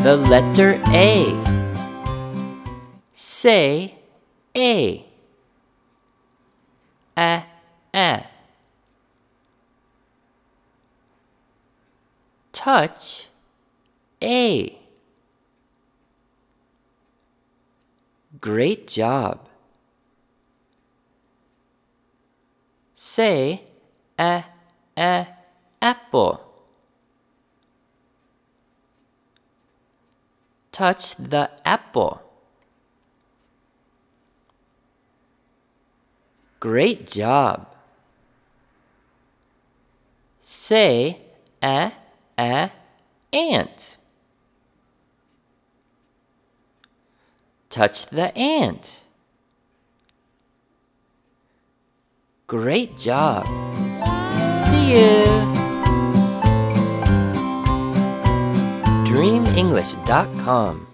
the letter A. Say A. A. Touch A. Great job. Say apple. Touch the apple. Great job. Say ant. Touch the ant. Great job. See you. DreamEnglish.com